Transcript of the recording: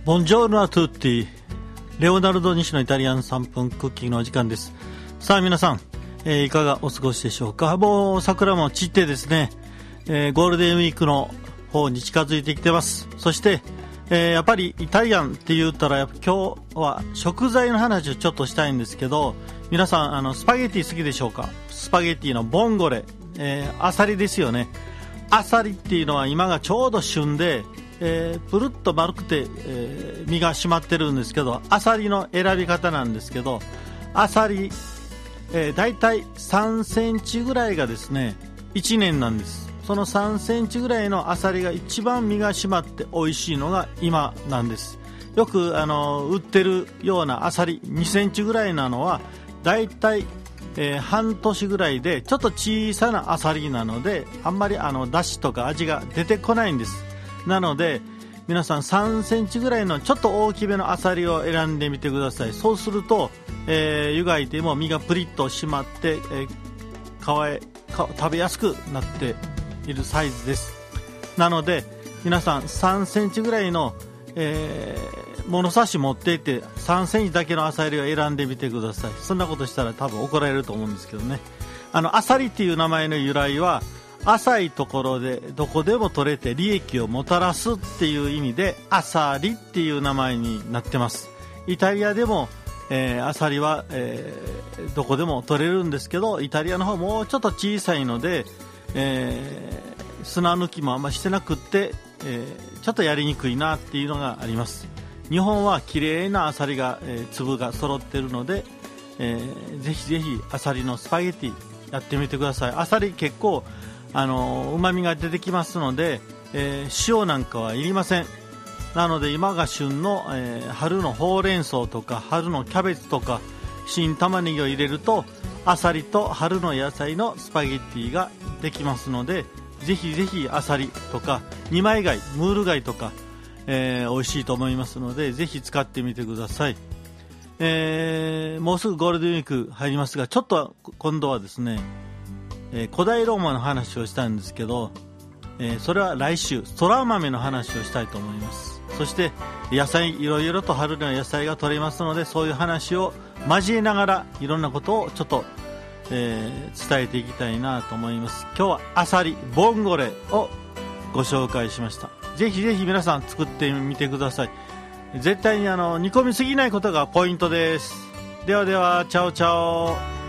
ボンジョールアトゥッティ、レオナルド西のイタリアン3分クッキングのお時間です。さあ皆さん、いかがお過ごしでしょうか。もう桜も散ってですね、ゴールデンウィークの方に近づいてきてます。そして、やっぱりイタリアンって言ったら今日は食材の話をちょっとしたいんですけど、皆さんスパゲティ好きでしょうか。スパゲティのボンゴレ、アサリですよね。アサリっていうのは今がちょうど旬で、プルッと丸くて、身が締まってるんですけど、アサリの選び方なんですけど、アサリ、だいたい3センチぐらいがですね1年なんです。その3センチぐらいのアサリが一番身が締まって美味しいのが今なんです。よく売ってるようなアサリ2センチぐらいなのはだいたい半年ぐらいでちょっと小さなアサリなので、あんまり出汁とか味が出てこないんです。なので皆さん3センチぐらいのちょっと大きめのアサリを選んでみてください。そうすると、湯がいても身がプリッと締まって、食べやすくなっているサイズです。なので皆さん3センチぐらいの、物差し持っていって3センチだけのアサリを選んでみてください。そんなことしたら多分怒られると思うんですけどね。アサリっていう名前の由来は、浅いところでどこでも取れて利益をもたらすっていう意味でアサリっていう名前になってます。イタリアでも、アサリは、どこでも取れるんですけど、イタリアの方もうちょっと小さいので、砂抜きもあんましてなくって、ちょっとやりにくいなっていうのがあります。日本は綺麗なアサリが、粒が揃ってるので、ぜひぜひアサリのスパゲティやってみてください。アサリ結構旨味が出てきますので、塩なんかはいりません。なので今が旬の、春のほうれん草とか春のキャベツとか新玉ねぎを入れるとアサリと春の野菜のスパゲッティができますので、ぜひぜひアサリとか二枚貝、ムール貝とか、美味しいと思いますので、ぜひ使ってみてください。もうすぐゴールデンウィーク入りますが、ちょっと今度はですね、古代ローマの話をしたんですけど、それは来週そら豆の話をしたいと思います。そして野菜、いろいろと春の野菜が取れますので、そういう話を交えながらいろんなことをちょっと、伝えていきたいなと思います。今日はアサリボンゴレをご紹介しました。ぜひぜひ皆さん作ってみてください。絶対に煮込みすぎないことがポイントです。ではでは、チャオチャオ。